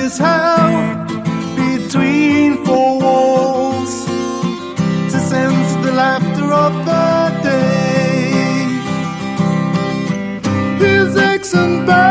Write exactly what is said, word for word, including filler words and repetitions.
his house between four walls to sense the laughter of the day. His ex and